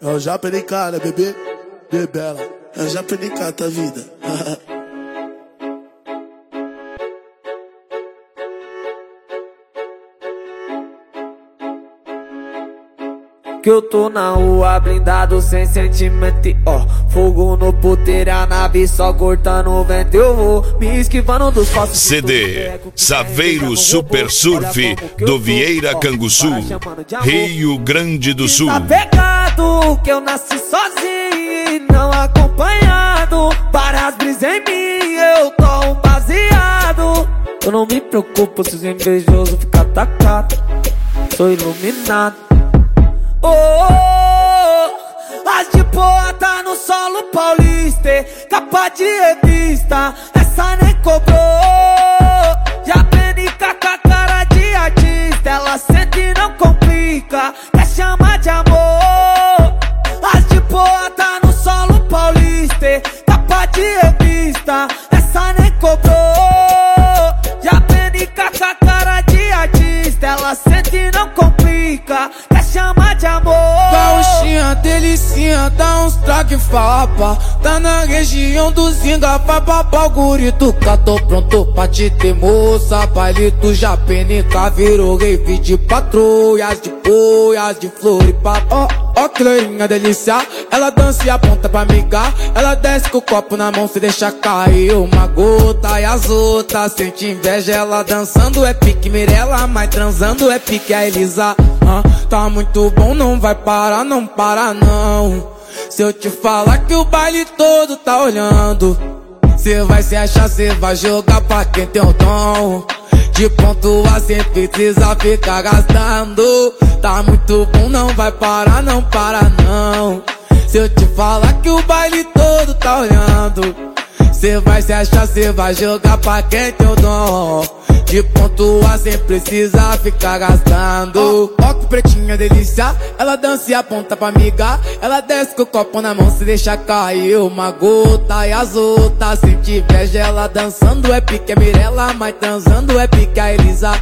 É o Japa NK, né, bebê? Bebela. É o Japa NK, tá vida. Que eu tô na rua blindado sem sentimento, ó. Fogo no puteiro, a nave só cortando o vento. Eu vou me esquivando dos costos. CD Saveiro Super Surf do Vieira Canguçu, Rio Grande do Sul. Tá pegado que eu nasci sozinho e não acompanhado. Várias brisas em mim, eu tô um baseado. Eu não me preocupo se os invejosos ficam atacados. Sou iluminado. Oh, as de boa tá no solo paulista, capa de revista, essa nem cobrou. Já PNK com a cara de artista, ela sente e não complica, quer chamar de amor. As de boa tá no solo paulista, capa de revista, essa nem cobrou. Já PNK com a cara de artista, ela sente e não complica, quer chamar de amor. Gauchinha, delicinha, dá uns traque fapa. Tá na região do Zinga, papapá, o gurito cá, tô pronto pra te ter, moça. Palito já PNK virou rave de patrulhas, de poias, de flor e papo. Ó, que loirinha delícia, ela dança e aponta pra amigar. Ela desce com o copo na mão, se deixa cair uma gota. E as outras sente inveja, ela dançando é pique Mirella, mas transando é pique a Elisa. Tá muito bom, não vai parar, não para não. Se eu te falar que o baile todo tá olhando, cê vai se achar, cê vai jogar pra quem tem o dom de pontuar sem precisa ficar gastando. Tá muito bom, não vai parar, não para não. Se eu te falar que o baile todo tá olhando, cê vai se achar, cê vai jogar pra quem tem o dom de pontuar sem precisar ficar gastando. Ó que pretinha delícia, ela dança e aponta pra amiga. Ela desce com o copo na mão, se deixa cair uma gota. E as outras sente inveja, ela dançando é pique a Mirella, mas transando é pique a Elisa.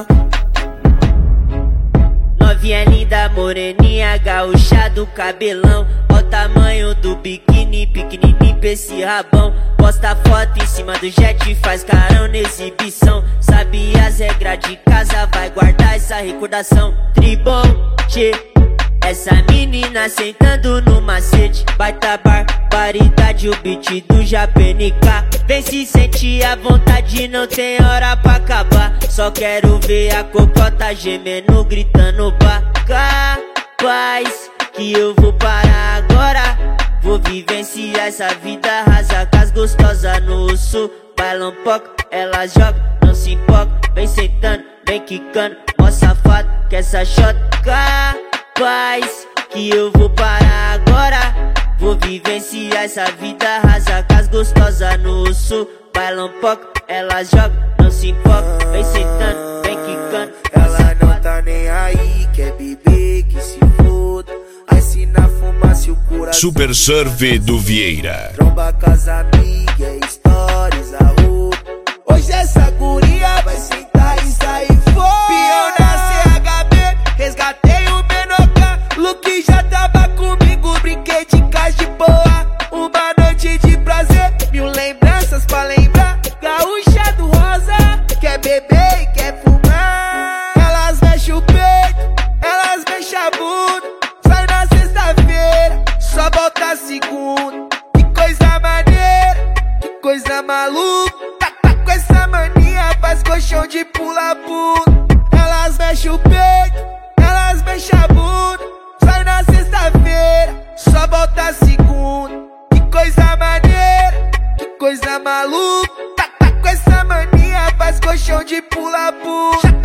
Novinha linda, moreninha, gaúcha do cabelão. Ó o tamanho do biquíni, pequenininho pra esse rabão. Posta foto em cima do jet, faz carão na exibição. Sabe as regras de casa, vai guardar essa recordação. Tribom, tchê, essa menina sentando no macete. Baita barbaridade, o beat do JPNK. Vem se sentir à vontade, não tem hora pra acabar. Só quero ver a cocota gemendo, gritando pra capaz que eu vou parar agora. Vou vivenciar essa vida rasa com as gostosas no sul. Bailam pouco, ela joga, não se importa. Vem sentando, vem quicando, mó safado que essa shot capaz que eu vou parar agora. Vou vivenciar essa vida rasa com as gostosas no sul. Bailam pouco, ela joga, não se importa. Vem sentando, vem quicando. Ela não tá nem aí, quer beber, que se foda. Aí se na fumaça o coração Super Surf do Vieira. tromba com as amigas, stories, a roupa. Hoje essa guria vai sentar e sair fora. Pião na CHB, resgatei o Menoca. Luke já tava comigo, brinquei de casa de boa. Uma noite de prazer, mil lembranças pra lembrar. Gaúcha do rosa, quer beber e quer fumar. Elas mexem o peito, elas mexem a bunda. Sai na sexta-feira, só volta segunda. Que coisa maneira, que coisa maluca. Tá com essa mania, faz colchão de pula-pula. Elas mexem o peito, elas mexem a bunda. Sai na sexta-feira, só volta segunda. Que coisa maneira, que coisa maluca. Tá com essa mania, faz colchão de pula-pula.